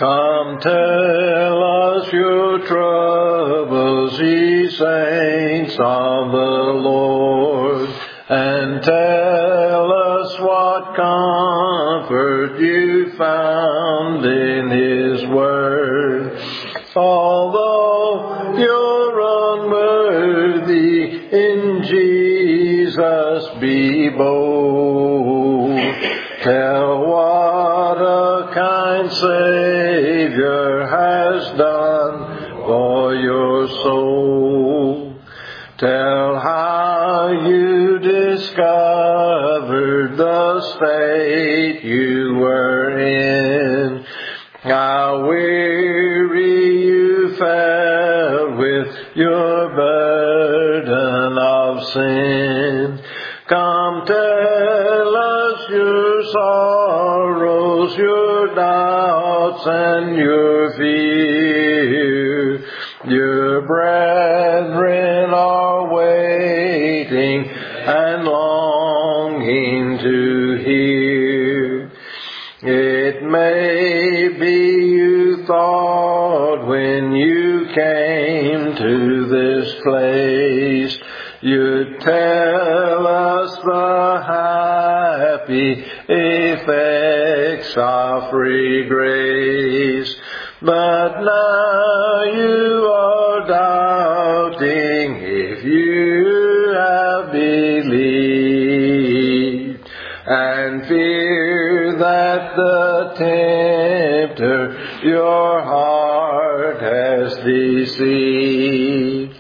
Come tell us your troubles, ye saints of the Lord, and tell us what comfort you found in His Word. Although you're unworthy, in Jesus be bold. Tell what a kind Savior has done for your soul. Tell how you discovered the state you were in, how weary you felt with your burden of sin. Come tell us your sorrows, your doubts, and your fear. Your brethren are waiting and longing to hear. It may be you thought when you came to this place, you'd tell us the happy effects of free grace. But now you are doubting if you have believed, and fear that the tempter your heart has deceived.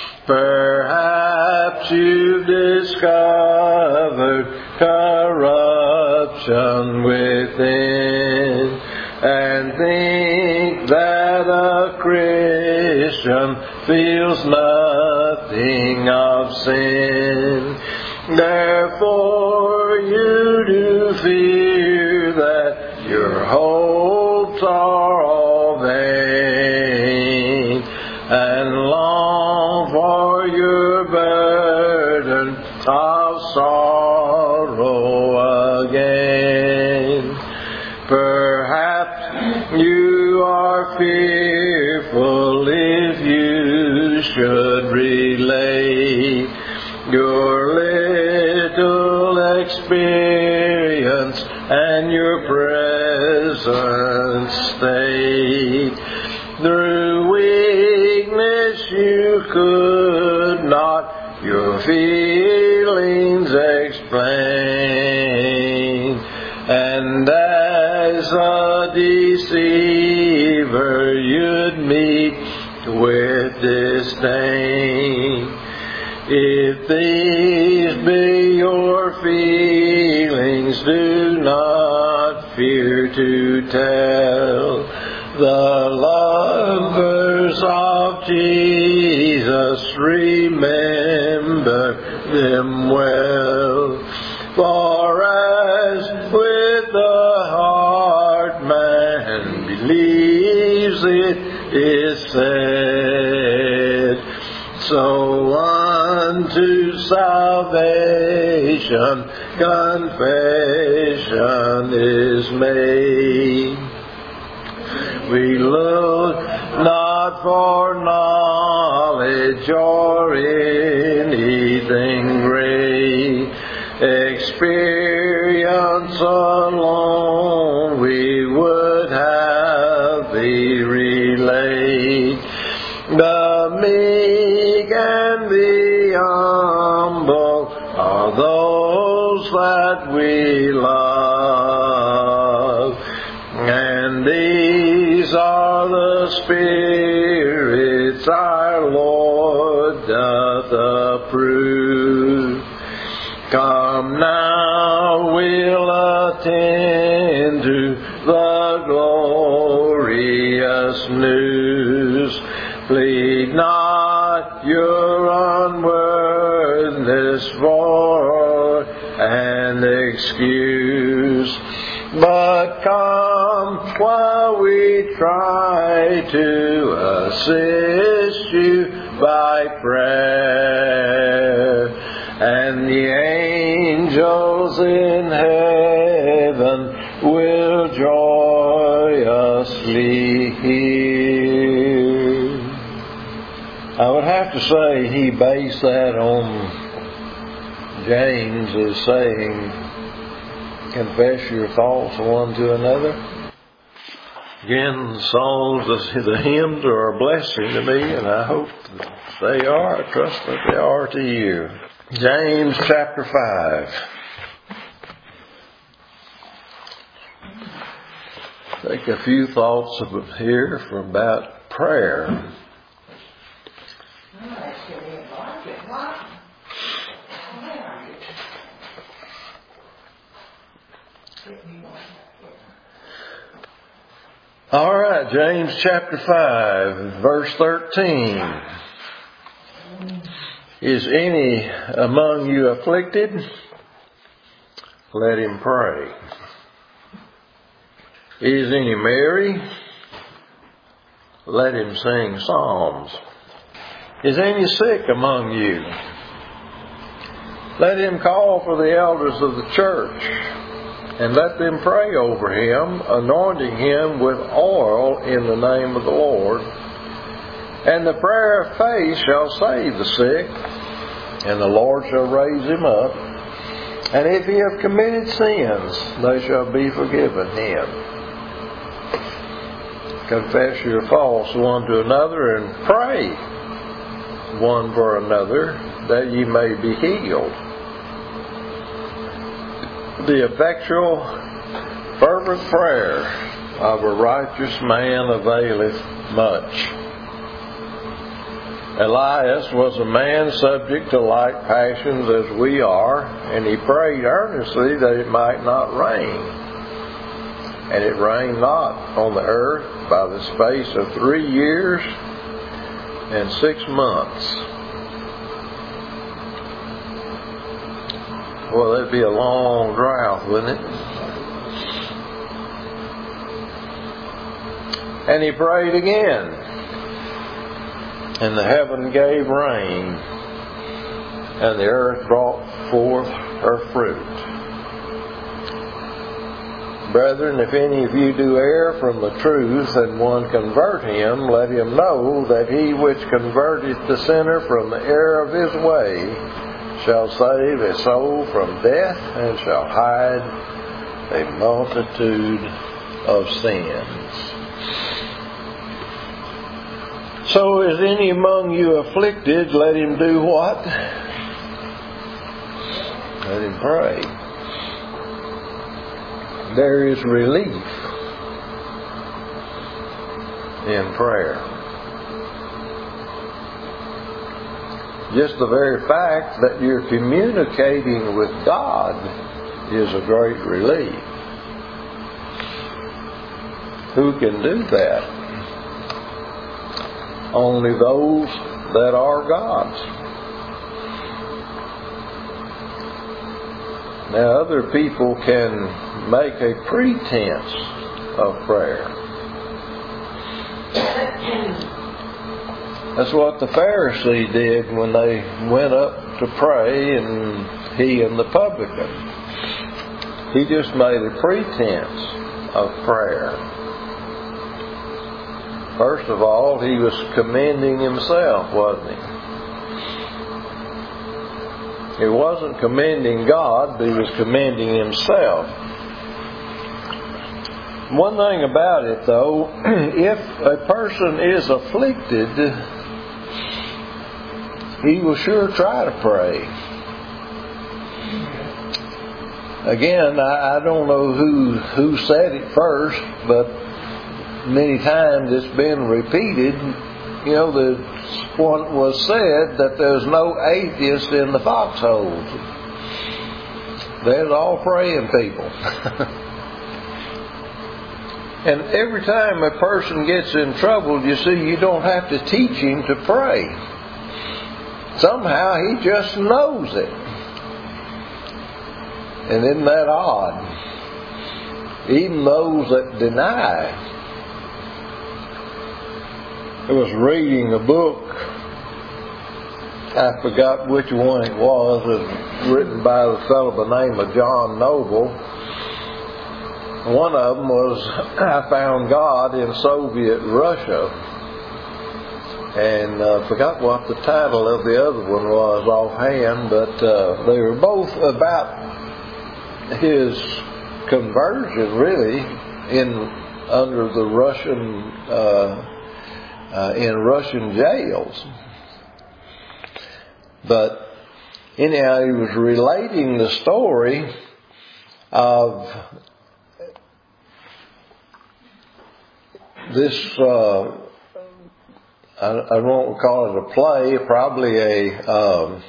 Perhaps you've discovered corruption within, and think that a Christian feels nothing of sin. Therefore you do fear that your hopes are all vain, and long for your burden of sorrow again. Perhaps you are fearful if you should relate your little experience and your present state. Through weakness you could not your feelings explain, and as a deceiver you'd meet with disdain. If these be your feelings, do not fear to tell the lovers of Jesus. Remember them well. For as with the heart man believes it is said, so unto salvation confession is made. We look not for knowledge or anything great. Experience alone we would have thee relate. The meek and the humble are those that we love, and these are the spirits our Lord doth approve. Come now, we'll attend to the glorious news. Plead not your unworthiness for an excuse, but come while we try to assist you by prayer, and the angels in heaven will joy us zealously hear. I would have to say he based that on James is saying, confess your faults one to another. Again, the songs, the hymns are a blessing to me, and I hope that they are. I trust that they are to you. James chapter 5. Take a few thoughts here about prayer. All right, James chapter 5, verse 13. Is any among you afflicted? Let him pray. Is any merry? Let him sing psalms. Is any sick among you? Let him call for the elders of the church, and let them pray over him, anointing him with oil in the name of the Lord. And the prayer of faith shall save the sick, and the Lord shall raise him up. And if he have committed sins, they shall be forgiven him. Confess your faults one to another, and pray one for another, that ye may be healed. The effectual, fervent prayer of a righteous man availeth much. Elias was a man subject to like passions as we are, and he prayed earnestly that it might not rain. And it rained not on the earth by the space of 3 years and 6 months. Well, that'd be a long drought, wouldn't it? And he prayed again, and the heaven gave rain, and the earth brought forth her fruit. Brethren, if any of you do err from the truth, and one convert him, let him know that he which converteth the sinner from the error of his way shall save a soul from death, and shall hide a multitude of sins. So is any among you afflicted? Let him do what? Let him pray. There is relief in prayer. Just the very fact that you're communicating with God is a great relief. Who can do that? Only those that are God's. Now, other people can make a pretense of prayer. That's what the Pharisee did when they went up to pray, and he and the publican. He just made a pretense of prayer. First of all, he was commending himself, wasn't he? He wasn't commending God, but he was commending himself. One thing about it, though, if a person is afflicted, he will sure try to pray. Again, I don't know who said it first, but many times it's been repeated. You know, the one was said that there's no atheist in the foxholes. There's all praying people. And every time a person gets in trouble, you see, you don't have to teach him to pray. Somehow he just knows it. And isn't that odd? Even those that deny. I was reading a book, I forgot which one it was, written by the fellow by the name of John Noble. One of them was I Found God in Soviet Russia. And forgot what the title of the other one was offhand, but they were both about his conversion, really, under the Russian in Russian jails. But anyhow, he was relating the story of this. I won't call it a play, probably a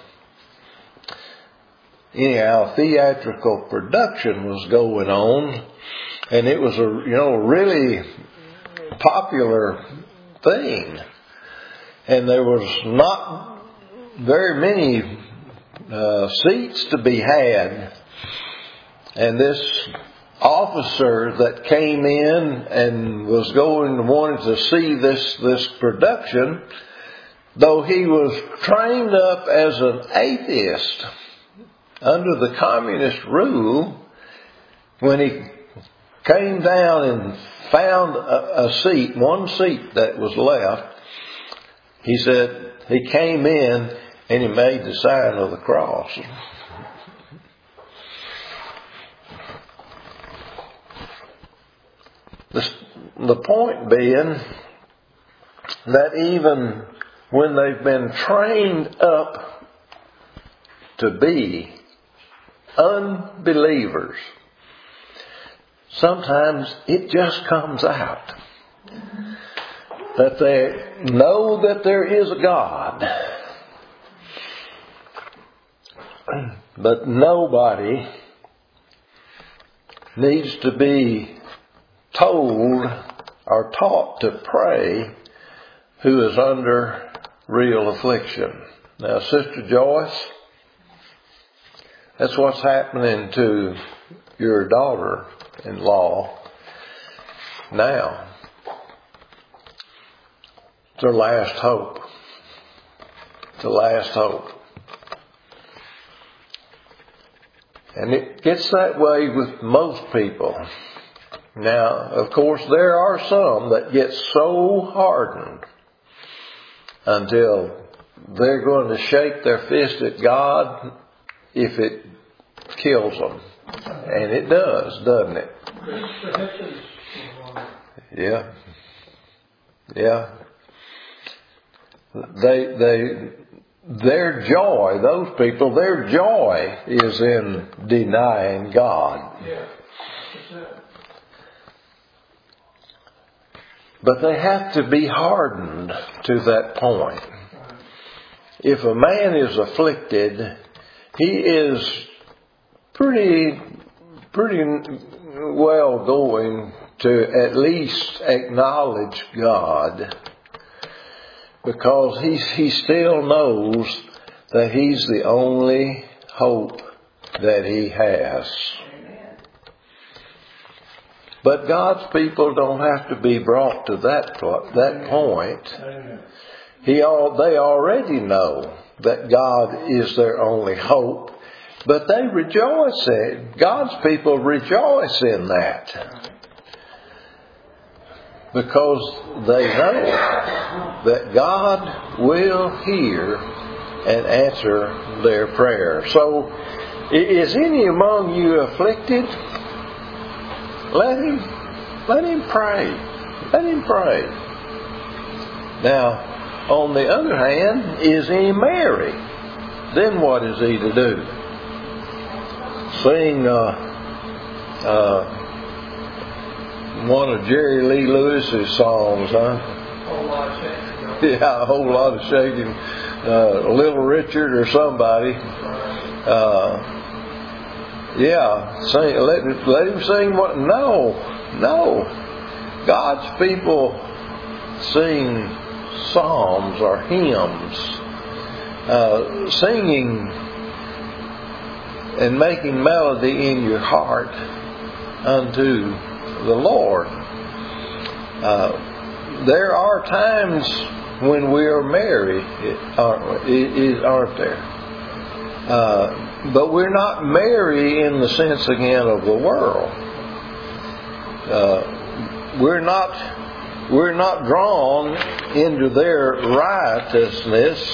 theatrical production was going on, and it was a really popular thing, and there was not very many seats to be had, and this officer that came in and was wanted to see this production, though he was trained up as an atheist under the communist rule, when he came down and found one seat that was left, he said he came in and he made the sign of the cross. The point being that even when they've been trained up to be unbelievers, sometimes it just comes out that they know that there is a God, but nobody needs to be told or taught to pray who is under real affliction. Now, Sister Joyce, that's what's happening to your daughter-in-law now. It's her last hope. It's the last hope. And it gets that way with most people. Now, of course, there are some that get so hardened until they're going to shake their fist at God if it kills them. And it does, doesn't it? Yeah. Yeah. Their joy, those people, their joy is in denying God. But they have to be hardened to that point. If a man is afflicted, he is pretty well going to at least acknowledge God, because he still knows that He's the only hope that he has. But God's people don't have to be brought to that point. They already know that God is their only hope, but they rejoice in it. God's people rejoice in that, because they know that God will hear and answer their prayer. So, is any among you afflicted? Let him pray. Let him pray. Now, on the other hand, is he merry? Then what is he to do? Sing one of Jerry Lee Lewis's songs, huh? Yeah, a whole lot of shaking. Little Richard or somebody. Sing. Let him sing what? No. God's people sing psalms or hymns, singing and making melody in your heart unto the Lord. There are times when we are merry, aren't there? But we're not merry in the sense again of the world. We're not drawn into their riotousness,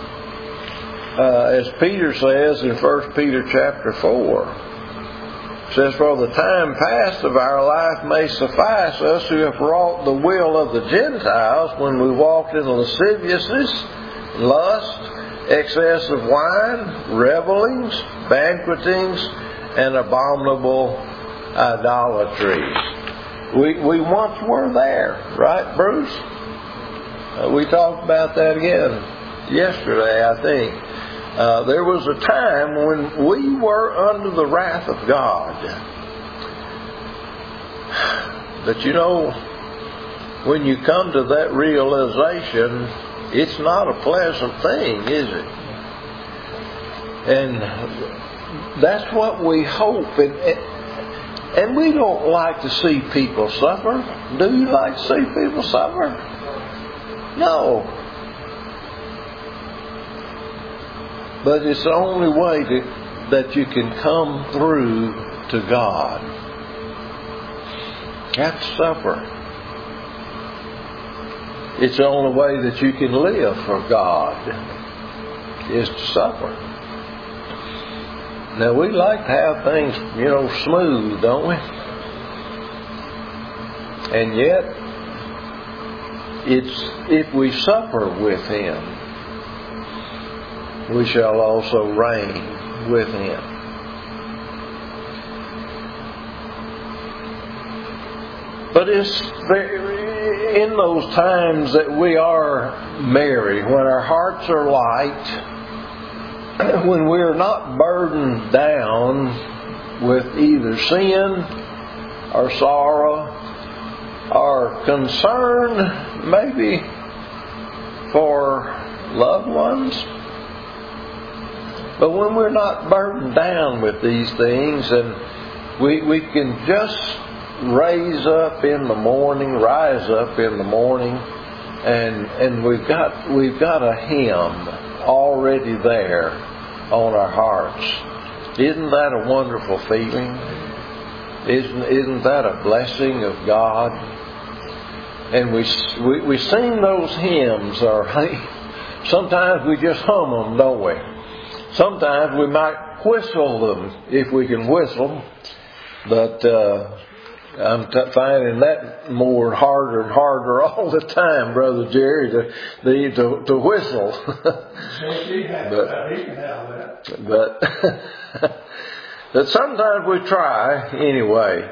as Peter says in 1 Peter chapter 4. It says, "For the time past of our life may suffice us who have wrought the will of the Gentiles when we walked in lasciviousness, lust, excess of wine, revellings, banquetings, and abominable idolatries." We once were there, right, Bruce? We talked about that again yesterday, I think. There was a time when we were under the wrath of God. But you know, when you come to that realization, it's not a pleasant thing, is it? And that's what we hope. And we don't like to see people suffer. Do you like to see people suffer? No. But it's the only way that you can come through to God. You have to suffer. It's the only way that you can live for God, is to suffer. Now, we like to have things, smooth, don't we? And yet, it's if we suffer with Him, we shall also reign with Him. But it's in those times that we are merry, when our hearts are light, when we are not burdened down with either sin or sorrow or concern maybe for loved ones. But when we're not burdened down with these things, and we can just rise up in the morning, and we've got a hymn already there on our hearts. Isn't that a wonderful feeling? Isn't that a blessing of God? And we sing those hymns, or sometimes we just hum them, don't we? Sometimes we might whistle them if we can whistle, but I'm finding that more harder and harder all the time, Brother Jerry, to whistle. But sometimes we try anyway.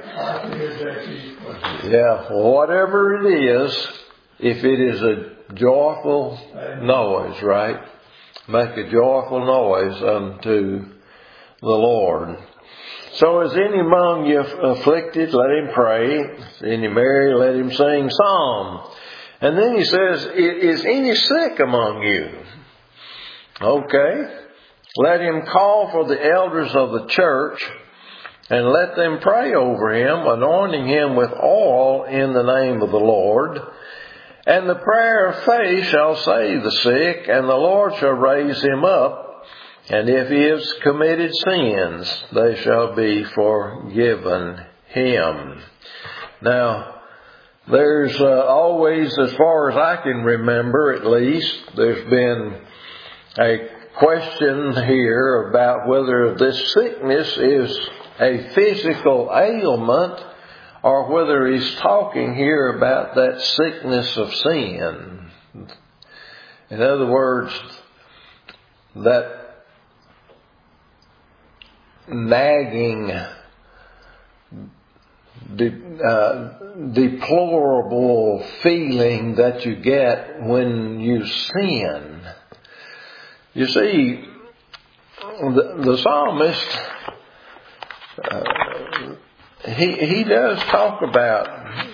Yeah, whatever it is, if it is a joyful noise, right? Make a joyful noise unto the Lord. So is any among you afflicted? Let him pray. Is any merry? Let him sing psalm. And then he says, is any sick among you? Okay. Let him call for the elders of the church and let them pray over him, anointing him with oil in the name of the Lord. And the prayer of faith shall save the sick, and the Lord shall raise him up. And if he has committed sins, they shall be forgiven him. Now, there's always, as far as I can remember at least, there's been a question here about whether this sickness is a physical ailment or whether he's talking here about that sickness of sin. In other words, that nagging, deplorable feeling that you get when you sin. You see, the psalmist, he does talk about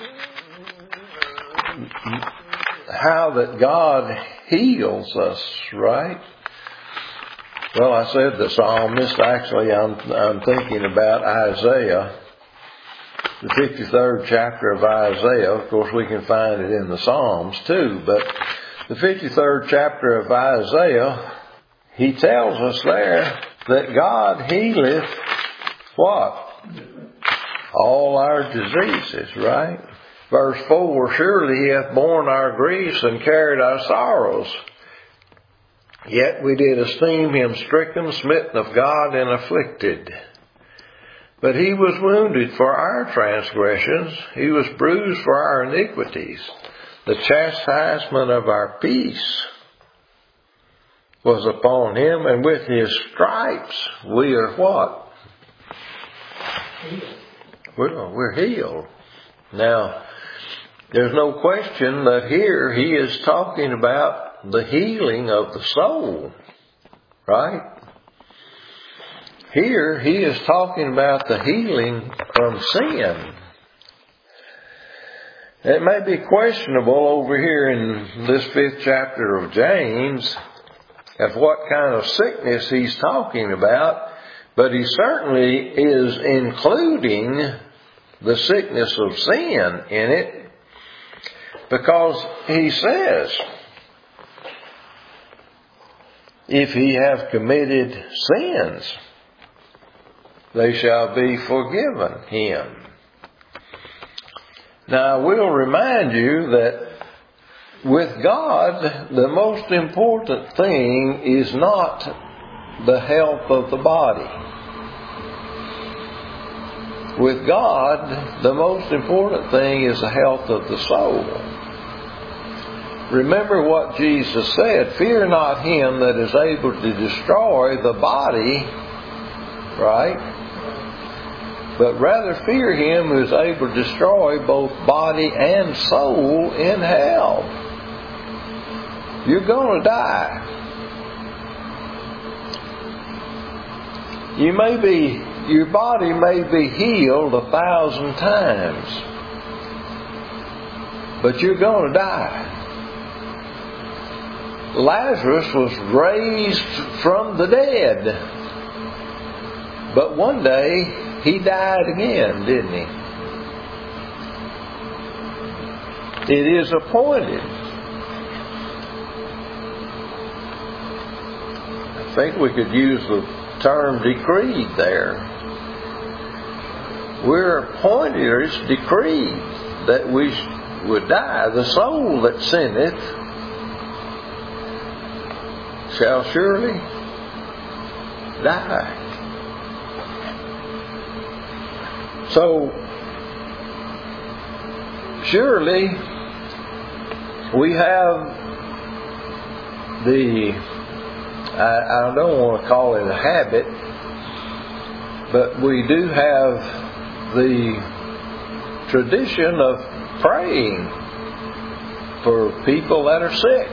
how that God heals us, right? Well, I said the psalmist. Actually, I'm thinking about Isaiah, the 53rd chapter of Isaiah. Of course, we can find it in the Psalms too, but the 53rd chapter of Isaiah, he tells us there that God healeth what? all our diseases, right? Verse 4, surely he hath borne our griefs and carried our sorrows. Yet we did esteem him stricken, smitten of God, and afflicted. But he was wounded for our transgressions. He was bruised for our iniquities. The chastisement of our peace was upon him, and with his stripes we are what? We're healed. Now, there's no question that here he is talking about the healing of the soul, right? Here he is talking about the healing from sin. It may be questionable over here in this 5th chapter of James of what kind of sickness he's talking about, but he certainly is including the sickness of sin in it, because he says, if he have committed sins, they shall be forgiven him. Now, I will remind you that with God, the most important thing is not the health of the body. With God, the most important thing is the health of the soul. Remember what Jesus said, fear not him that is able to destroy the body, right? But rather fear him who is able to destroy both body and soul in hell. You're going to die. Your body may be healed 1,000 times, but you're going to die. Lazarus was raised from the dead, but one day he died again, didn't he? It is appointed. I think we could use the term decreed there. We're appointed, or it's decreed, that we would die. The soul that sinneth shall surely die. So, surely we have I don't want to call it a habit, but we do have the tradition of praying for people that are sick.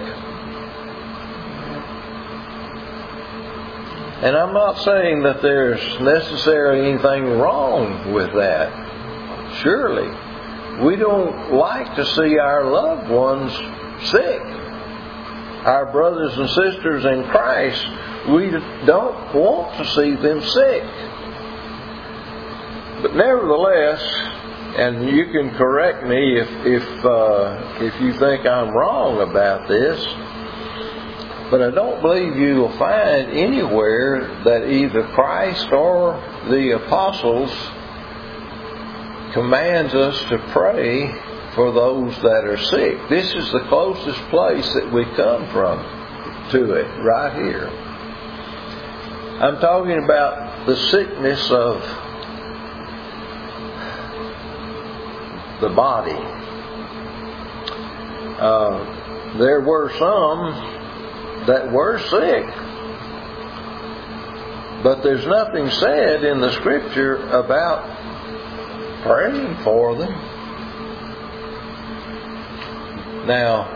And I'm not saying that there's necessarily anything wrong with that. Surely, we don't like to see our loved ones sick. Our brothers and sisters in Christ, we don't want to see them sick. But nevertheless, and you can correct me if you think I'm wrong about this, but I don't believe you will find anywhere that either Christ or the apostles commands us to pray for those that are sick. This is the closest place that we come from to it, right here. I'm talking about the sickness of the body. There were some that were sick, but there's nothing said in the Scripture about praying for them. Now,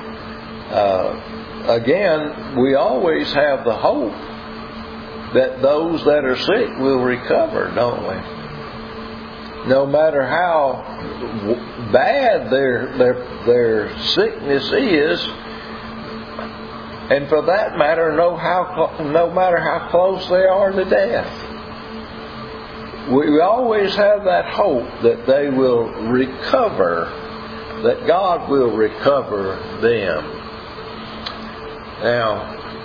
again, we always have the hope that those that are sick will recover, don't we? No matter how bad their sickness is, and for that matter, no matter how close they are to death. We always have that hope that they will recover, that God will recover them. Now,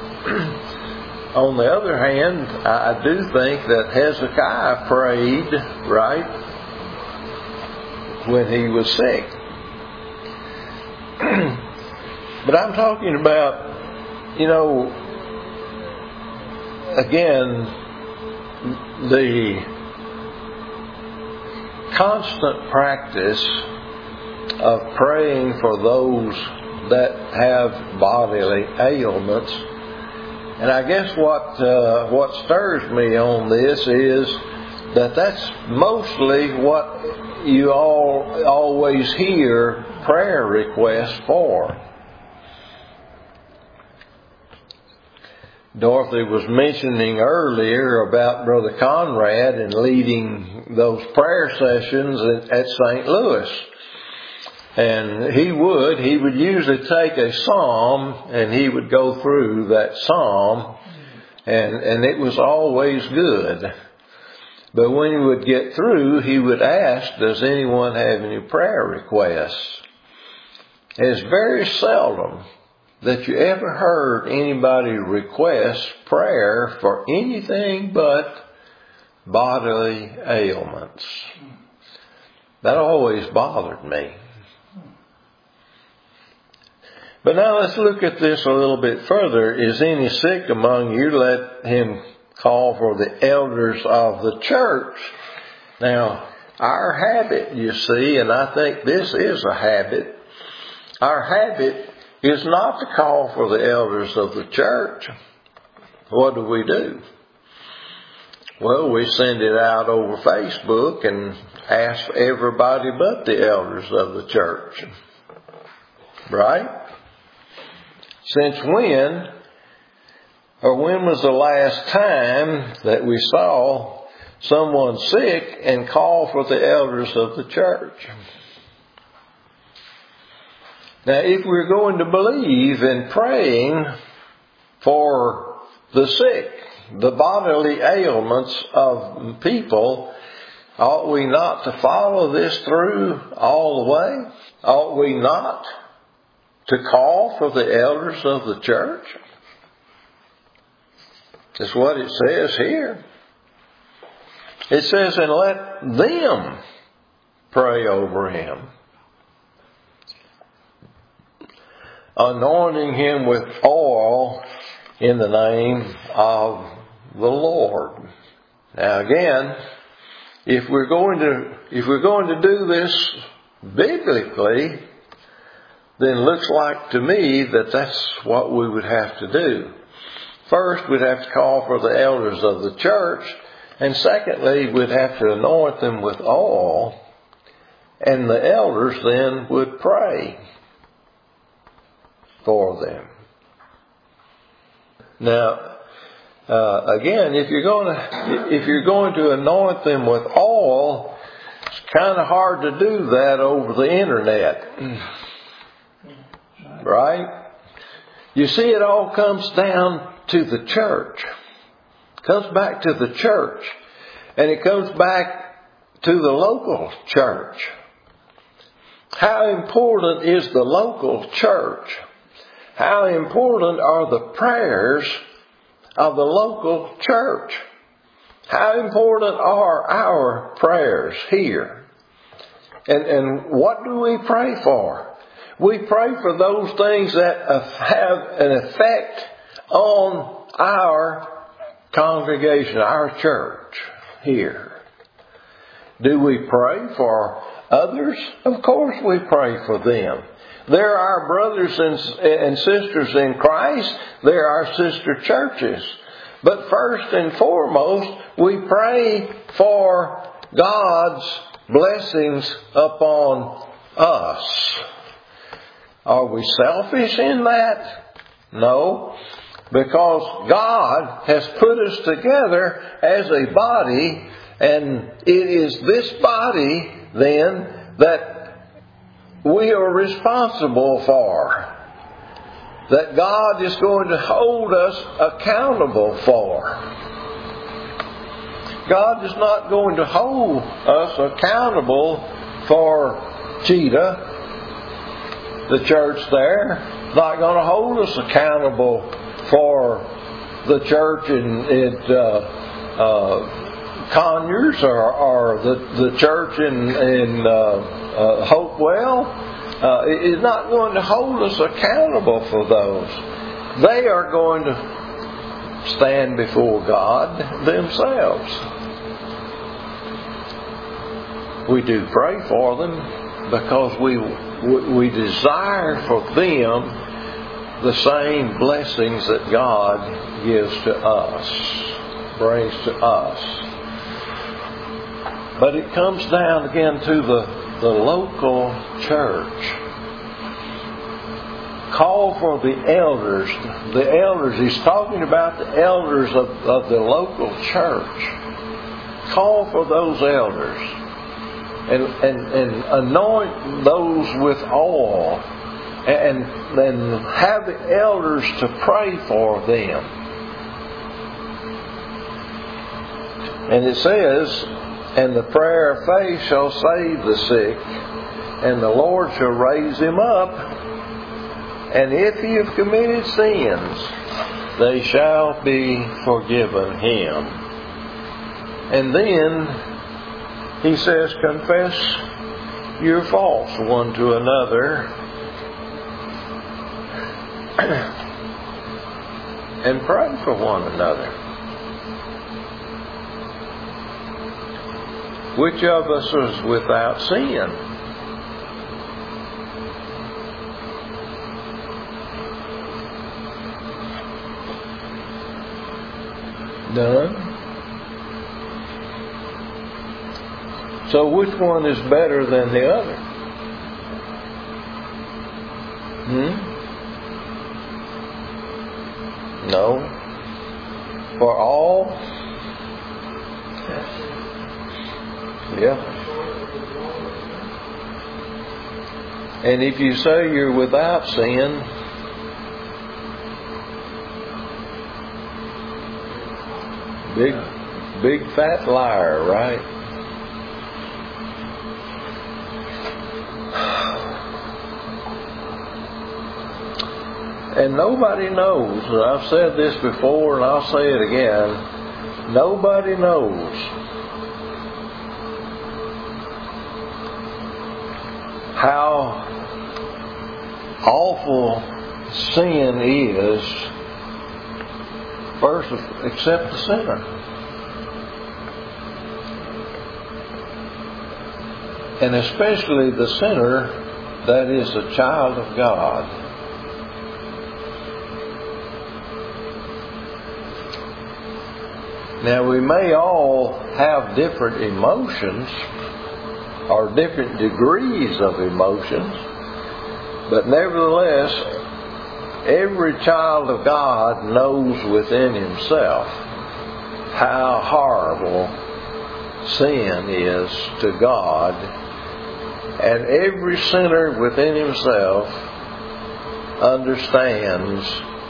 on the other hand, I do think that Hezekiah prayed, right? when he was sick. But I'm talking about, again, the constant practice of praying for those that have bodily ailments. And I guess what stirs me on this is that that's mostly what you always hear prayer requests for. Dorothy was mentioning earlier about Brother Conrad and leading those prayer sessions at St. Louis. And he would usually take a psalm and he would go through that psalm, and it was always good. But when he would get through, he would ask, does anyone have any prayer requests? It's very seldom that you ever heard anybody request prayer for anything but bodily ailments. That always bothered me. But now let's look at this a little bit further. Is any sick among you? Let him call for the elders of the church. Now, our habit, you see, and I think this is a habit, our habit is not to call for the elders of the church. What do? Well, we send it out over Facebook and ask everybody but the elders of the church. Right? Since when was the last time that we saw someone sick and call for the elders of the church? Now, if we're going to believe in praying for the sick, the bodily ailments of people, ought we not to follow this through all the way? Ought we not to call for the elders of the church? That's what it says here. It says, and let them pray over him, anointing him with oil in the name of the Lord. Now again, if we're going to do this biblically, then it looks like to me that that's what we would have to do. First, we'd have to call for the elders of the church, and secondly, we'd have to anoint them with oil, and the elders then would pray for them. Now, again, if you're going to anoint them with oil, it's kind of hard to do that over the internet. Right? You see, it all comes down to the church. It comes back to the church. And it comes back to the local church. How important is the local church? How important are the prayers of the local church? How important are our prayers here? And what do we pray for? We pray for those things that have an effect on our congregation, our church here. Do we pray for others? Of course we pray for them. They're our brothers and sisters in Christ. They're our sister churches. But first and foremost, we pray for God's blessings upon us. Are we selfish in that? No. Because God has put us together as a body, and it is this body then that we are responsible for. That God is going to hold us accountable for. God is not going to hold us accountable for Cheetah, the church there. Not going to hold us accountable for the church in Conyers or the church in Hopewell is not going to hold us accountable for those. They are going to stand before God themselves. We do pray for them because we desire for them the same blessings that God gives to us, brings to us. But it comes down again to the local church. Call for the elders. The elders, he's talking about the elders of the local church. Call for those elders. And anoint those with oil. And have the elders to pray for them. And it says, and the prayer of faith shall save the sick, and the Lord shall raise him up. And if he have committed sins, they shall be forgiven him. And then he says, confess your faults one to another and pray for one another. Which of us is without sin? None. So which one is better than the other? No. For all? Yeah. And if you say you're without sin, big fat liar, right? And nobody knows, I've said this before and I'll say it again, nobody knows how awful sin is first except the sinner. And especially the sinner that is a child of God. Now we may all have different emotions or different degrees of emotions, but nevertheless, every child of God knows within himself how horrible sin is to God, and every sinner within himself understands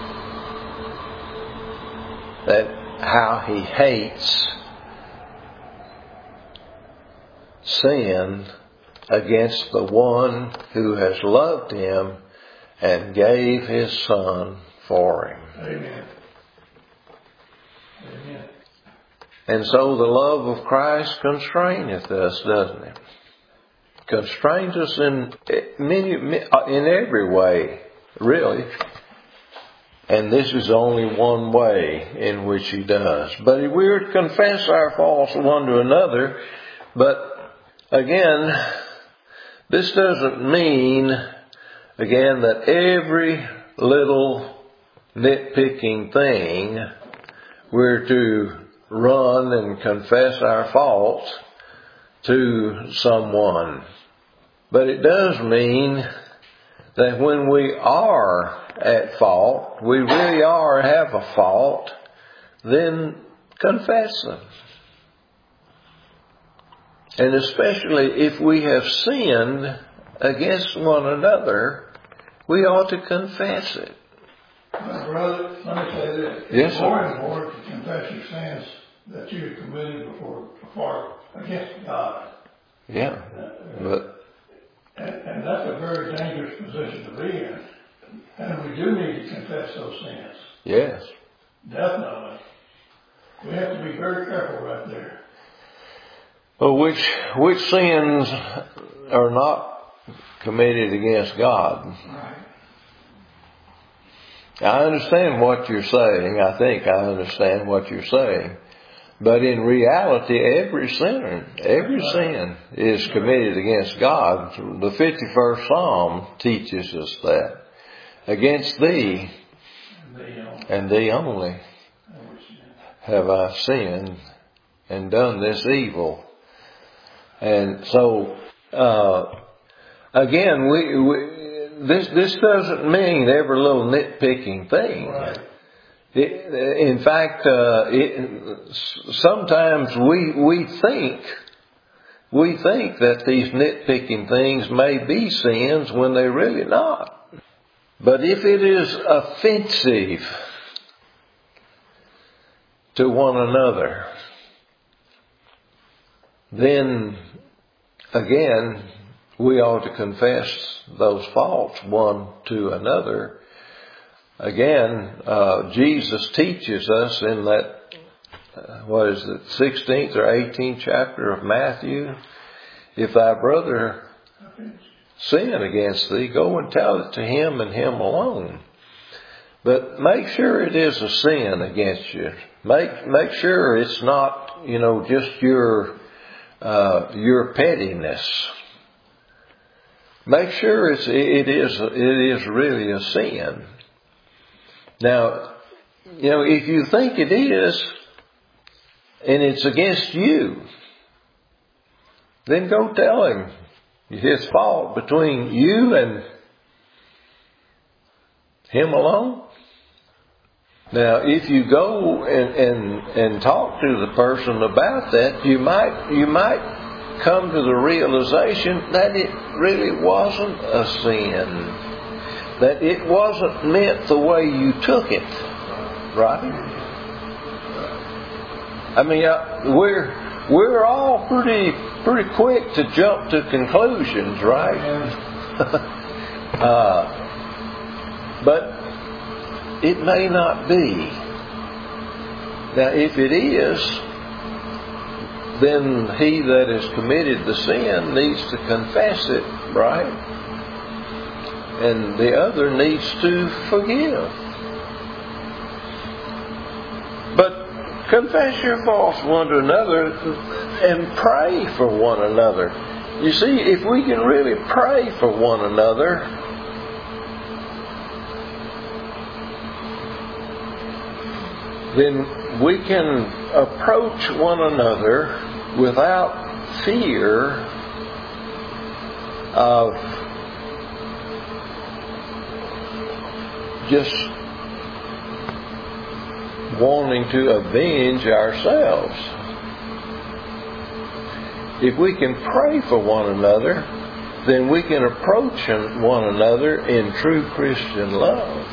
that how he hates sin against the one who has loved him and gave his Son for him. Amen. Amen. And so the love of Christ constraineth us, doesn't it? Constrains us in every way, really. And this is only one way in which he does. But we're to confess our faults one to another. But again, this doesn't mean, again, that every little nitpicking thing we're to run and confess our faults to someone. But it does mean that when we are at fault, we really have a fault, then confess them. And especially if we have sinned against one another, we ought to confess it. But brother, let me say this. Yes, It's more important to confess your sins that you have committed before against God. Yeah. And that's a very dangerous position to be in. And we do need to confess those sins. Yes. Definitely. We have to be very careful right there. Well, which sins are not committed against God. Right. I understand what you're saying. I think I understand what you're saying. But in reality, every sin is committed against God. The 51st Psalm teaches us that. Against thee and thee only have I sinned and done this evil. And so, again, this doesn't mean every little nitpicking thing. Right. In fact, sometimes we think that these nitpicking things may be sins when they're really not. But if it is offensive to one another, then again, we ought to confess those faults one to another. Again, Jesus teaches us in that, 16th or 18th chapter of Matthew, if thy brother sin against thee, go and tell it to him and him alone. But make sure it is a sin against you. Make sure it's not, just your pettiness. Make sure it is really a sin. Now, if you think it is, and it's against you, then go tell him his fault between you and him alone. Now, if you go and talk to the person about that, you might come to the realization that it really wasn't a sin. That it wasn't meant the way you took it. Right? I mean, we're all pretty quick to jump to conclusions, right? But it may not be. Now, if it is, then he that has committed the sin needs to confess it, right? And the other needs to forgive. But confess your faults one to another and pray for one another. You see, if we can really pray for one another, then we can approach one another without fear of just wanting to avenge ourselves. If we can pray for one another, then we can approach one another in true Christian love.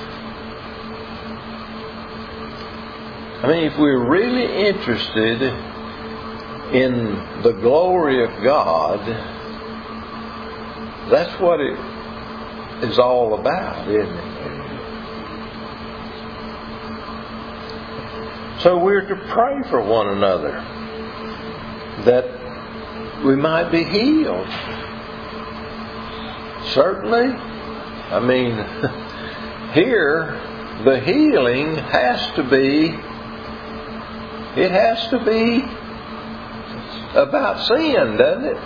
I mean, if we're really interested in the glory of God, that's what it is all about, isn't it? So we're to pray for one another that we might be healed. Certainly, I mean, here the healing has to be about sin, doesn't it?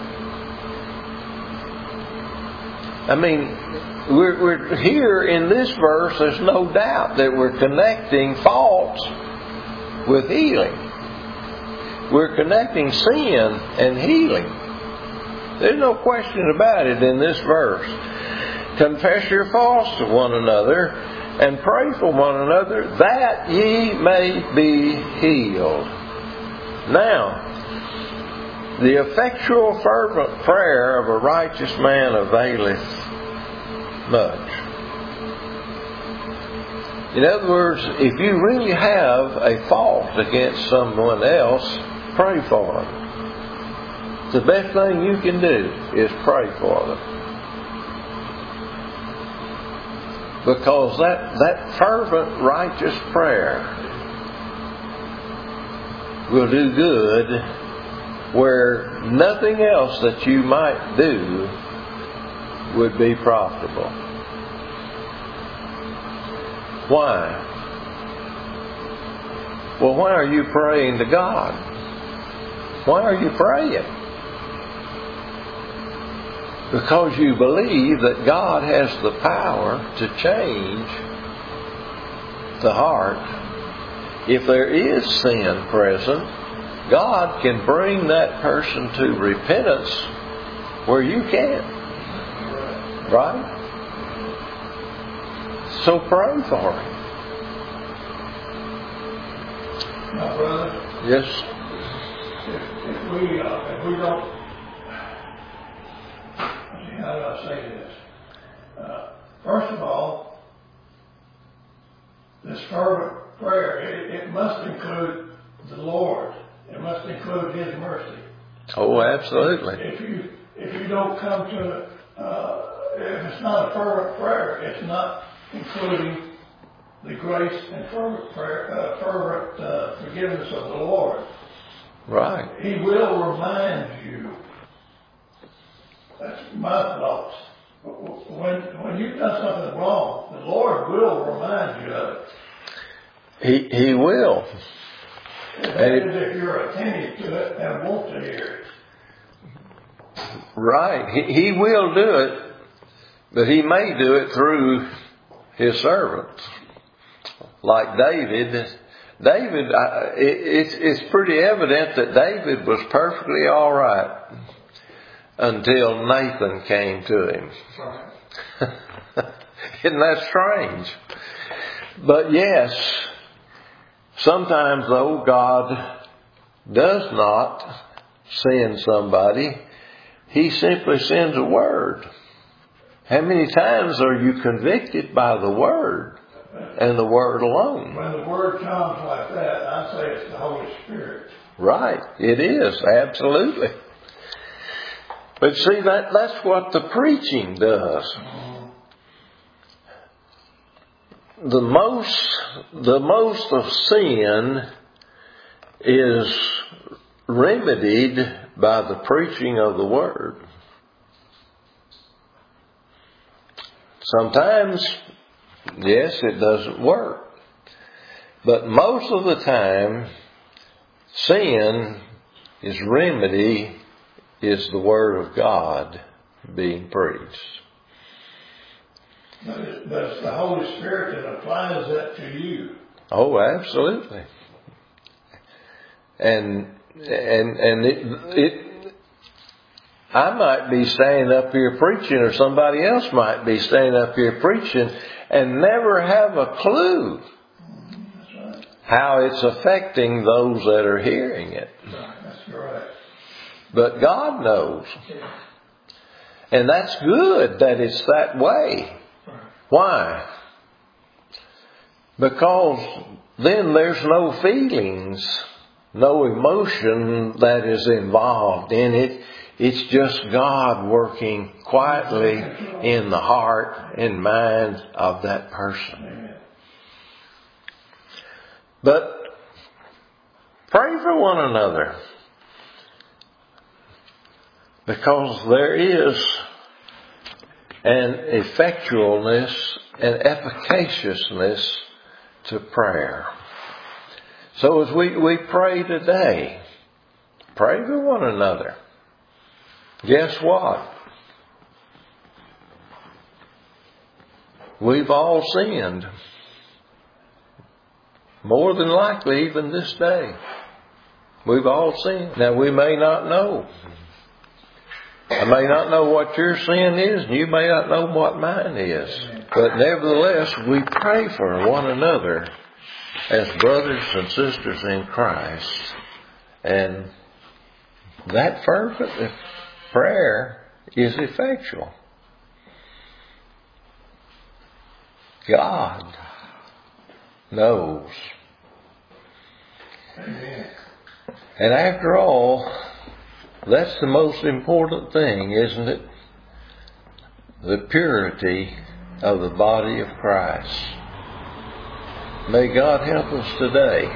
I mean, we're here in this verse, there's no doubt that we're connecting faults with healing. We're connecting sin and healing. There's no question about it in this verse. Confess your faults to one another and pray for one another that ye may be healed. Now, the effectual fervent prayer of a righteous man availeth much. In other words, if you really have a fault against someone else, pray for them. The best thing you can do is pray for them. Because that fervent, righteous prayer will do good where nothing else that you might do would be profitable. Why? Well, why are you praying to God? Why are you praying? Because you believe that God has the power to change the heart. If there is sin present, God can bring that person to repentance where you can't. Right? So pray for him. Now, brother. Yes. If we don't, how do I say this? First of all, this fervent prayer, it must include the Lord. It must include His mercy. Oh, absolutely. If you don't come to, if it's not a fervent prayer, it's not including the grace and fervent prayer, forgiveness of the Lord. Right. He will remind you. That's my thoughts. When you've done something wrong, the Lord will remind you of it. He will. That is if you're attentive to it and want to hear it. Right. He will do it, but He may do it through His servants. Like David. It's pretty evident that David was perfectly all right until Nathan came to him. Isn't that strange? But yes, sometimes though God does not send somebody, He simply sends a word. How many times are you convicted by the Word and the Word alone? When the Word comes like that, I say it's the Holy Spirit. Right. It is. Absolutely. But see, that's what the preaching does. The most of sin is remedied by the preaching of the Word. Sometimes, yes, it doesn't work. But most of the time, sin is remedy is the Word of God being preached. But it's the Holy Spirit that applies that to you. Oh, absolutely. And I might be standing up here preaching, or somebody else might be standing up here preaching, and never have a clue how it's affecting those that are hearing it. That's correct. But God knows. And that's good that it's that way. Why? Because then there's no feelings, no emotion that is involved in it. It's just God working quietly in the heart and mind of that person. But pray for one another. Because there is an effectualness and efficaciousness to prayer. So as we pray today, pray for one another. Guess what? We've all sinned. More than likely even this day. We've all sinned. Now we may not know. I may not know what your sin is, and you may not know what mine is. But nevertheless, we pray for one another as brothers and sisters in Christ. And that fervent prayer is effectual. God knows. And after all, that's the most important thing, isn't it? The purity of the body of Christ. May God help us today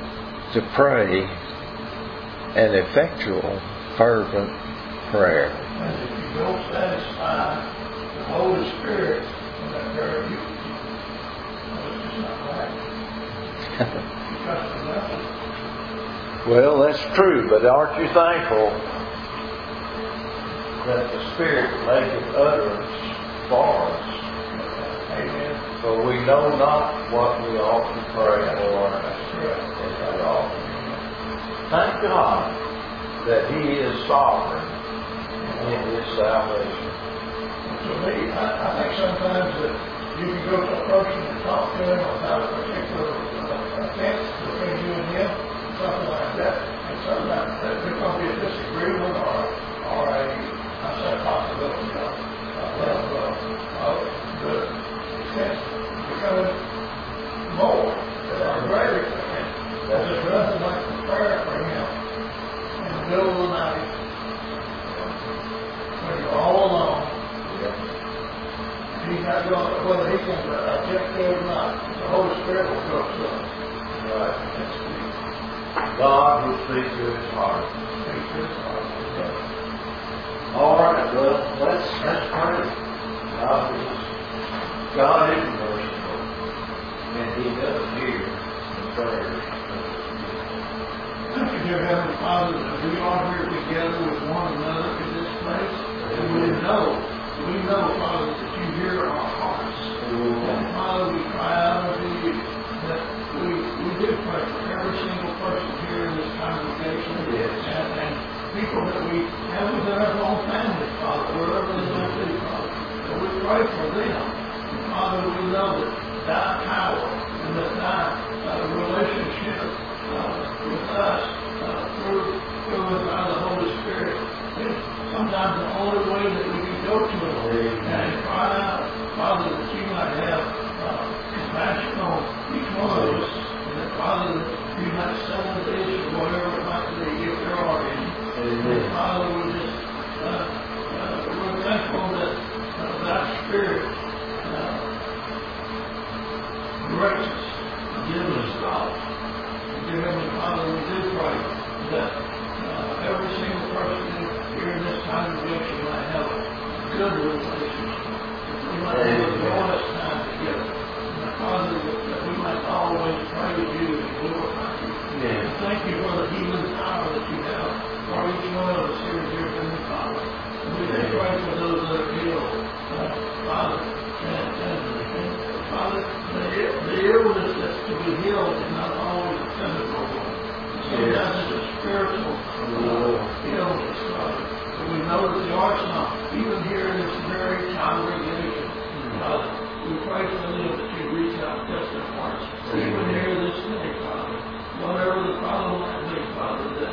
to pray an effectual, fervent prayer. And if you don't satisfy the Holy Spirit in that prayer, it's just not right. You trust the devil. Well, that's true, but aren't you thankful that the Spirit maketh utterance for us? Amen. For we know not what we ought to pray for. That's all. Thank God that He is sovereign in His salvation. To me, I think sometimes that you can go to a person and talk to him about a particular offense between you and him, something like that, and sometimes there's going to be a disagreement or a possibility of the offense becoming more or greater for him. There's nothing like the prayer for him in the middle of the night when you're all alone. He's not going to, whether he can object to it or not, the Holy Spirit will go to him. Right. God will speak to his heart. Speak to his heart. All right, well, let's pray. God is merciful, and He does hear the prayers. Thank you, dear Heavenly Father, that we are here together with one another in this place. And we know, Father, that you hear our hearts. And Father, we cry out unto you that we do pray for every single person here in this congregation. Yes. And people that we have within our own family, Father, wherever they may be, Father. So we pray for them. And Father, we know that thy power and that thy relationship with us through and by the Holy Spirit is sometimes the only way that we can go to it and cry out, Father, that you might have compassion on each one of us, and that Father, that you might settle the issue, whatever it might be, if there are any. And Father, we're thankful that thy Spirit directs us and gives us thoughts. Dear Heavenly Father, we do pray that every single person here in this congregation might have a good relationship. We might have a joyous time together. And Father, that we might always praise you and glorify you. Yeah. And thank you for the healing power that you have for each one of us here, dear Heavenly Father. And we do pray for those that are ill, Father. And Father, the illness that's to be healed is not always a physical one. Sometimes it's a spiritual illness, Father. And we know that the arts not, even here in this very congregation, Father, we pray for them that you reach out and touch their hearts. Even here this day, Father, whatever the problem might be, Father, that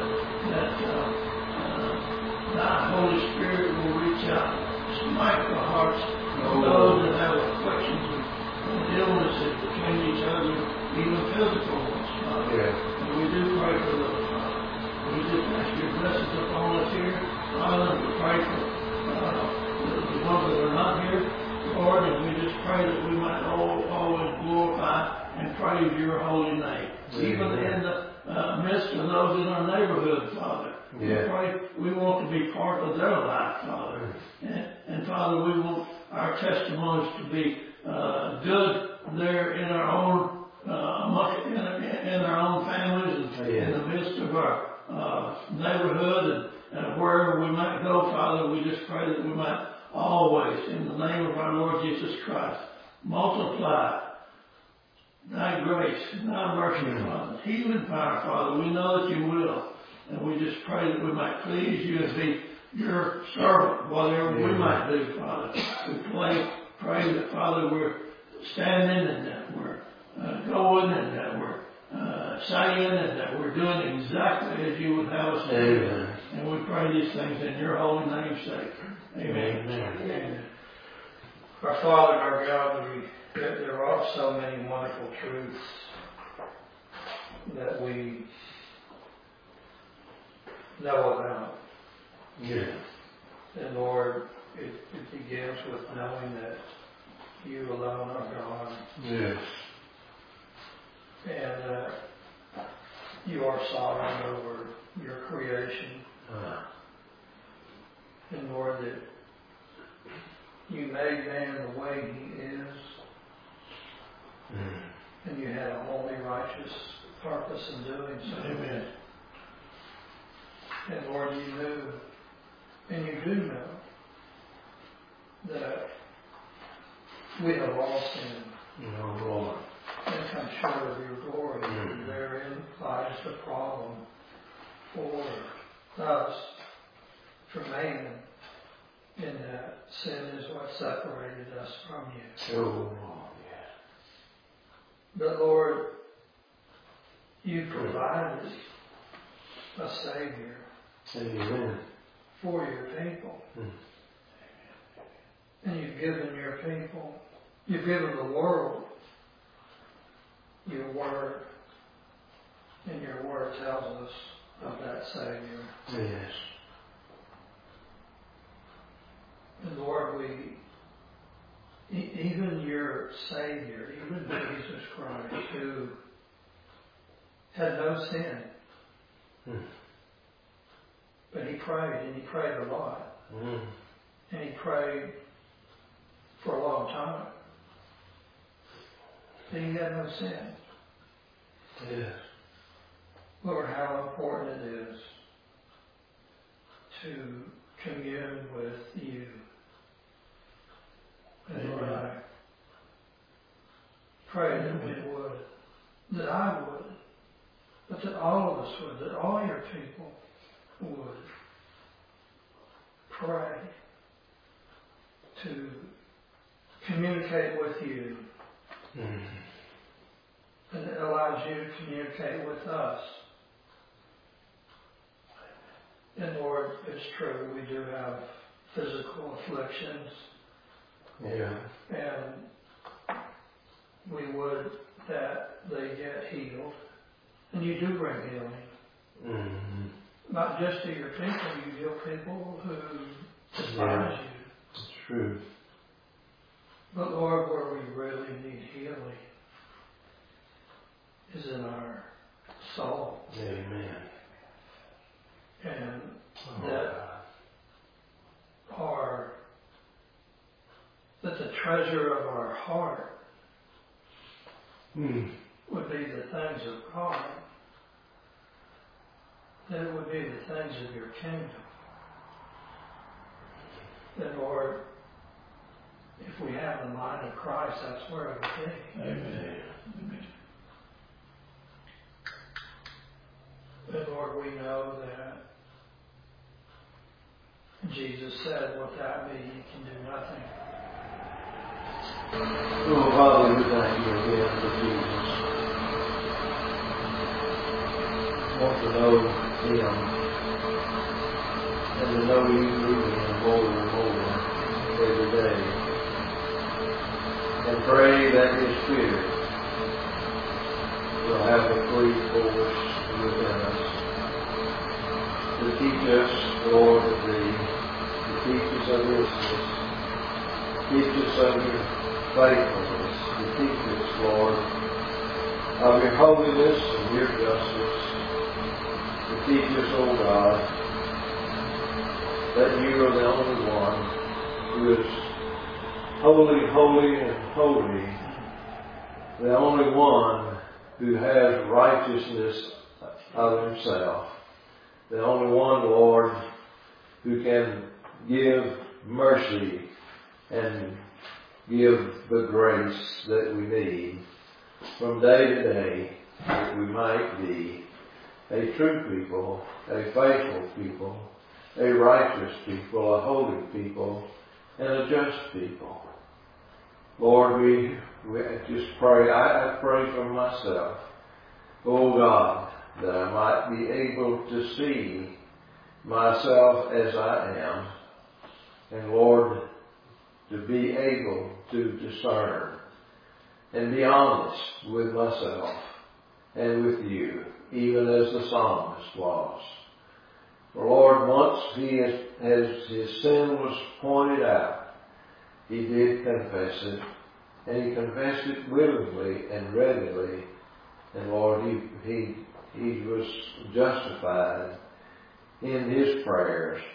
thy Holy Spirit will reach out, smite the hearts of those that have afflictions and illnesses between each other, even physical ones, Father. And we do pray for those, Father. We just ask your blessings upon us here, Father, and we pray for the ones that are not here, Lord, and we just pray that we might always glorify and praise your holy name. Even in the midst of those in our neighborhood, Father. Yeah. We pray we want to be part of their life, Father. And Father, we want our testimonies to be good there in our own in our own families and in the midst of our neighborhood and wherever we might go, Father. We just pray that we might always, in the name of our Lord Jesus Christ, multiply thy grace, thy mercy, Father, healing power, Father. We know that you will. And we just pray that we might please you and be your servant, whatever we might do, Father. We pray that, Father, we're standing and that we're going and that we're saying and that we're doing exactly as you would have us do. And we pray these things in your holy name's sake. Amen. Amen. Our Father and our God, there are so many wonderful truths that we know about. Yeah. And Lord, it begins with knowing that you alone are God. Yes. And that you are sovereign over your creation. And Lord, that you made man the way he is, and you had a holy, righteous purpose in doing so. Amen. And Lord, you knew, and you do know, that we have all sinned and come short of your glory. And therein lies the problem for us, for man, in that sin is what separated us from you. But Lord, you provided a Savior for your people. And you've given your people, you've given the world your word. And your word tells us of that Savior. Yes. And Lord, even your Savior, even Jesus Christ, who had no sin, but he prayed, and he prayed a lot. And he prayed for a long time. But he had no sin. Yes. Lord, how important it is to commune with you. And Lord, I pray that we would, that I would, but that all of us would, that all your people would pray to communicate with you. And it allows you to communicate with us. And Lord, it's true, we do have physical afflictions. Yeah. And we would that they get healed. And you do bring healing. Not just to your people, you heal people who despise you. It's true. But Lord, where we really need healing is in our soul. Amen. And that the treasure of our heart would be the things of God. That it would be the things of your kingdom. That Lord, if we have the mind of Christ, that's where it would be. Amen. And Lord, we know that Jesus said, without me you can do nothing. Oh, Father, we thank you again for Jesus. I want to know him and to know you through him more and more every day. And pray that his Spirit will have a free force within us to teach us, Lord, of thee, to teach us of your innocence, teach us of your faithfulness, to teach us, Lord, of your holiness and your justice, to teach us, O God, that you are the only one who is holy, holy, and holy, the only one who has righteousness of himself, the only one, Lord, who can give mercy and give the grace that we need from day to day, that we might be a true people, a faithful people, a righteous people, a holy people, and a just people. Lord, we just pray, I pray for myself, oh God, that I might be able to see myself as I am, and Lord, to be able to discern and be honest with myself and with you, even as the psalmist was. For Lord, once as his sin was pointed out, he did confess it, and he confessed it willingly and readily, and Lord, he was justified in his prayers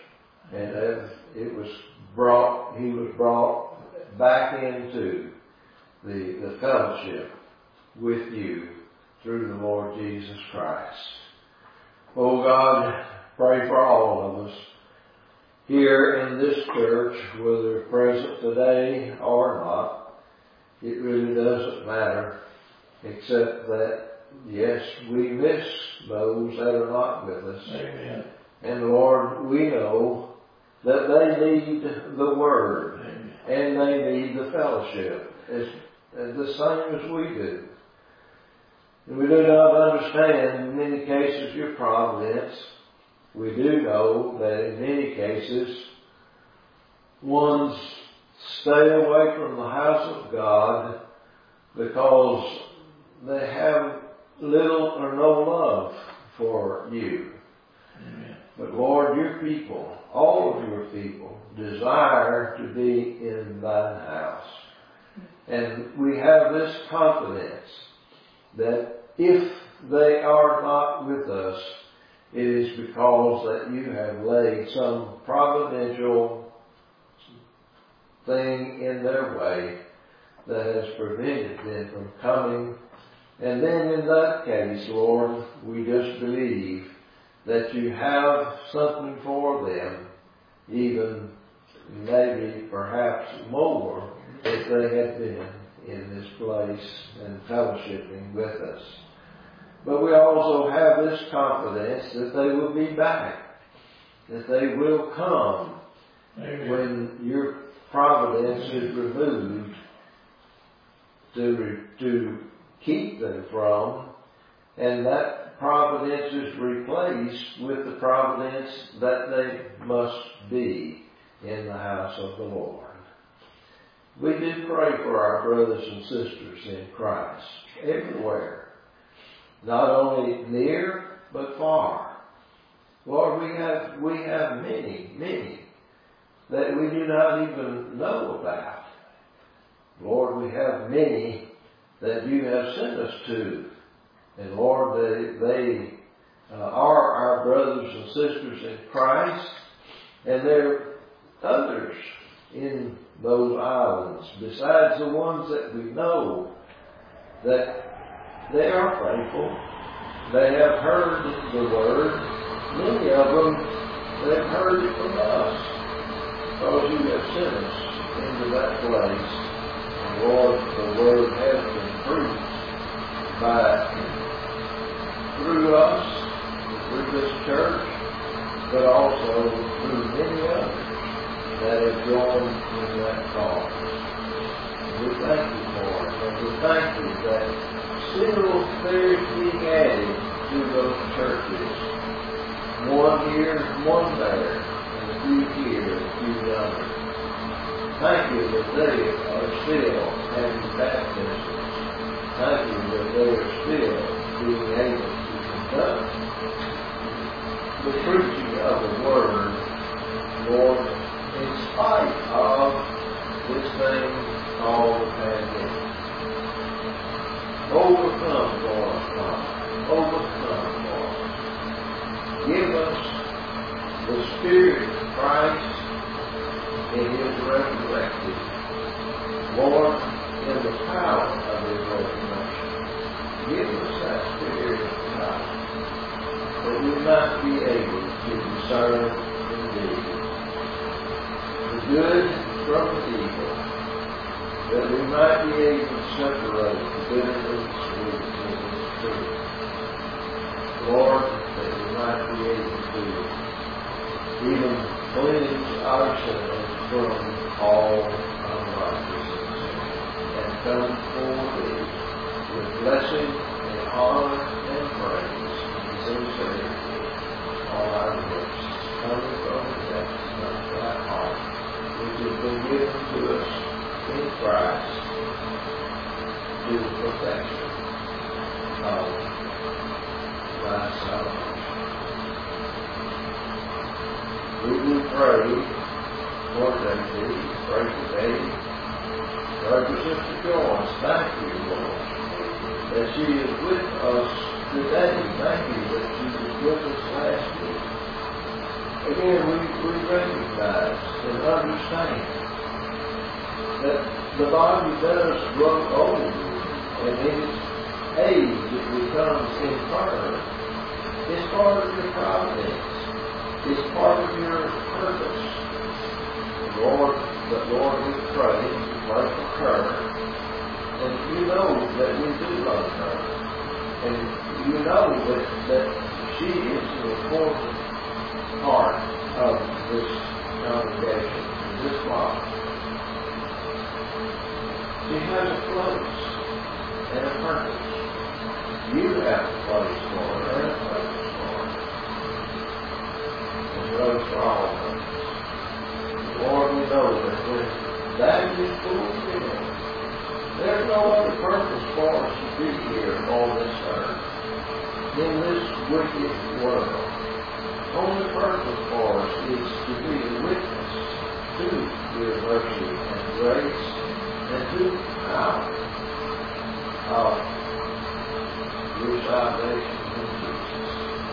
And as he was brought back into the fellowship with you through the Lord Jesus Christ. Oh God, pray for all of us here in this church, whether present today or not. It really doesn't matter, except that, yes, we miss those that are not with us. Amen. And Lord, we know that they need the Word. Amen. And they need the fellowship, as the same as we do. And we do not understand in many cases your providence. We do know that in many cases ones stay away from the house of God because they have little or no love for you. Amen. But Lord, your people, all of your people, desire to be in thine house. And we have this confidence that if they are not with us, it is because that you have laid some providential thing in their way that has prevented them from coming. And then in that case, Lord, we just believe that you have something for them, even maybe perhaps more if they had been in this place and fellowshipping with us. But we also have this confidence that they will be back, that they will come. Amen. When your providence is removed to keep them from, and that providence is replaced with the providence that they must be in the house of the Lord. We do pray for our brothers and sisters in Christ everywhere, not only near but far. Lord, we have many that we do not even know about. Lord, we have many that you have sent us to. And Lord, they are our brothers and sisters in Christ, and there are others in those islands, besides the ones that we know, that they are faithful. They have heard the Word. Many of them, they've heard it from us, because you have sent us into that place. And Lord, the Word has been preached through us, through this church, but also through many others that have joined in that cause. We thank you for it, and we thank you that still there is being added to those churches. One here, one there, and a few here, a few yonder. Thank you that they are still having baptisms. Thank you that they are still being able to conduct the preaching of the Word, Lord, in spite of this thing called the pandemic. Overcome, Lord God. Overcome, Lord. Give us the Spirit of Christ in His resurrected. Lord, in the power of His resurrection. Give us that Spirit of Christ, that we might be able to discern indeed the good from the evil, that we might be able to separate the good and the sweet in this truth. Lord, that we might be able to even cleanse ourselves from all unrighteousness and come before Thee with blessing and honor and praise and sincerity on our lips, coming from the depths of that heart which has been given to us in Christ to the perfection of thy salvation. We do pray for Daisy, pray for Daisy, pray for Sister Joyce. Thank you, Lord, that she is with us today. Thank you that she was with us last week. again, we recognize and understand that the body does grow old, and in its age it becomes infirm. It's part of your providence. It's part of your purpose. Lord, we pray for her. And you know that we do love her. And you know that she is an important part of this congregation, this body. She has a place and a purpose. You have a place for her and a purpose for her. And those for all of us. Lord, we know that when that is fulfilled, there's no other purpose for us to be here on this earth, in this wicked world. Only purpose for us is to be a witness to your mercy and grace and to the power of your salvation in Jesus.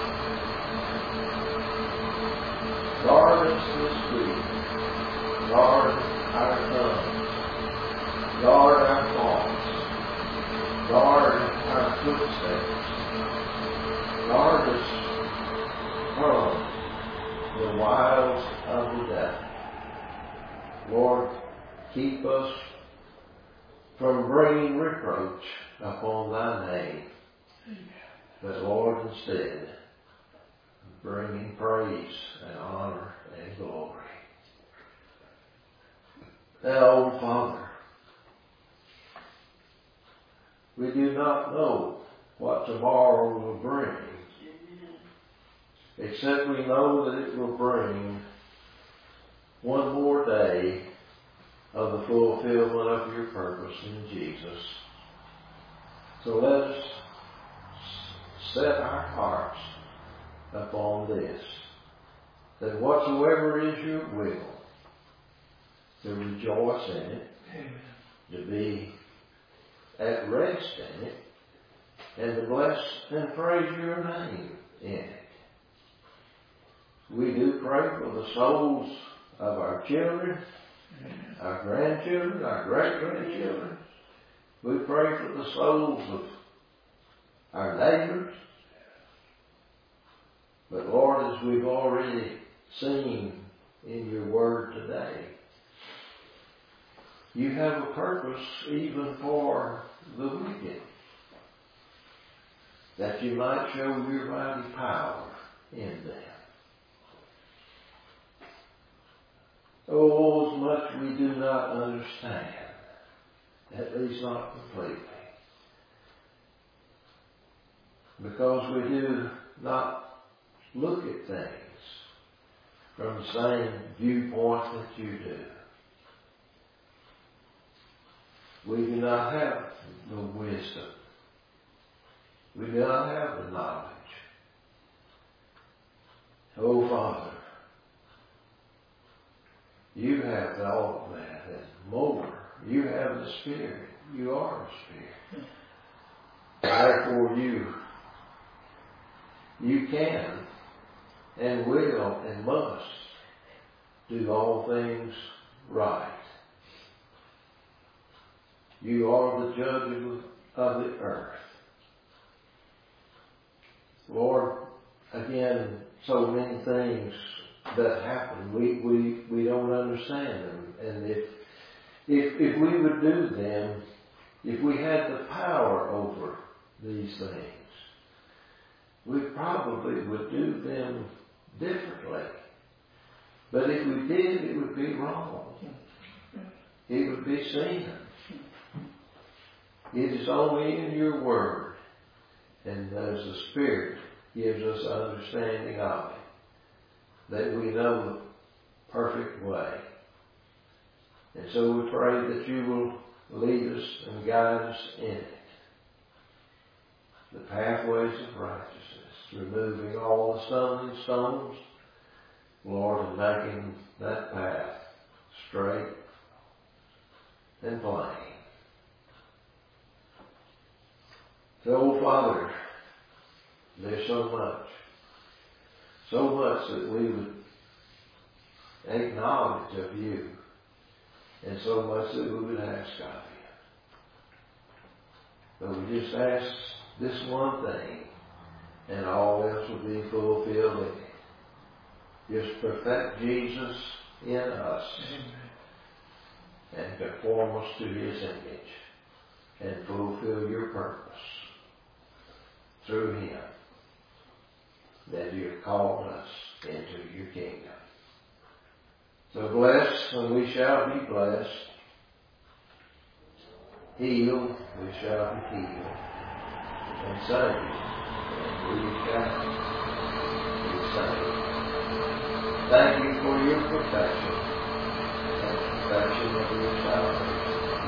Guard us this week. Guard our tongue. Guard our thoughts. Guard our footsteps. Guard us from the wiles of the devil. Lord, keep us from bringing reproach upon thy name. But Lord, instead, bringing praise and honor and glory. Now, Father, we do not know what tomorrow will bring, except we know that it will bring one more day of the fulfillment of your purpose in Jesus. So let us set our hearts upon this, that whatsoever is your will, to rejoice in it, Amen. to be at rest in it, and to bless and praise your name in it. We do pray for the souls of our children, our grandchildren, our great-grandchildren. We pray for the souls of our neighbors. But Lord, as we've already seen in your word today, you have a purpose even for the wicked, that you might show your mighty power in them. Oh, as much we do not understand, at least not completely, because we do not look at things from the same viewpoint that you do. We do not have the wisdom. We do not have the knowledge. Oh, Father, you have all of that and more. You have the Spirit. You are the Spirit. Therefore, you can and will and must do all things right. You are the judge of the earth. Lord, again, so many things that happen, we don't understand them. And if we would do them, if we had the power over these things, we probably would do them differently. But if we did, it would be wrong. It would be sin. It is only in your word, and as the Spirit gives us understanding of it, that we know the perfect way. And so we pray that you will lead us and guide us in it. The pathways of righteousness, removing all the stumbling stones, Lord, and making that path straight and plain. So, oh, Father, there's so much that we would ain't knowledge of you, and so much that we would ask of you. But we just ask this one thing, and all else will be fulfilled in it. Just perfect Jesus in us. And conform us to His image. And fulfill your purpose through Him. That you have called us into your kingdom. So bless, and we shall be blessed. Heal, we shall be healed. And save, and we shall be saved. Thank you for your perfection and perfection of your salvation.